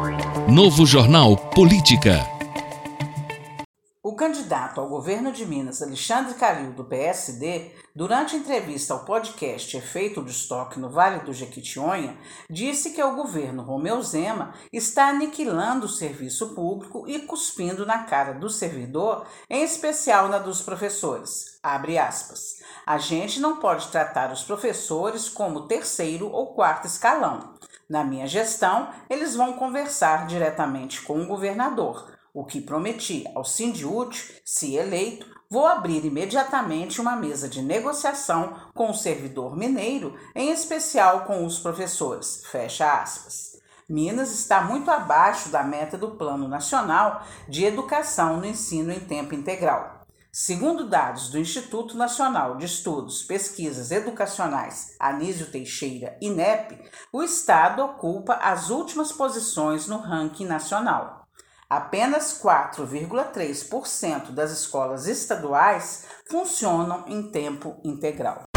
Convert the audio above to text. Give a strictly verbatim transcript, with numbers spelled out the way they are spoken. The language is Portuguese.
Novo Jornal Política. O candidato ao governo de Minas, Alexandre Calil, do P S D, durante entrevista ao podcast Efeito de Estoque no Vale do Jequitinhonha, disse que o governo Romeu Zema está aniquilando o serviço público e cuspindo na cara do servidor, em especial na dos professores. Abre aspas. A gente não pode tratar os professores como terceiro ou quarto escalão. Na minha gestão, eles vão conversar diretamente com o governador. O que prometi ao Sindiúti, se eleito, vou abrir imediatamente uma mesa de negociação com o servidor mineiro, em especial com os professores. Fecha aspas. Minas está muito abaixo da meta do Plano Nacional de Educação no Ensino em Tempo Integral. Segundo dados do Instituto Nacional de Estudos, Pesquisas Educacionais Anísio Teixeira, INEP, o estado ocupa as últimas posições no ranking nacional. Apenas quatro vírgula três por cento das escolas estaduais funcionam em tempo integral.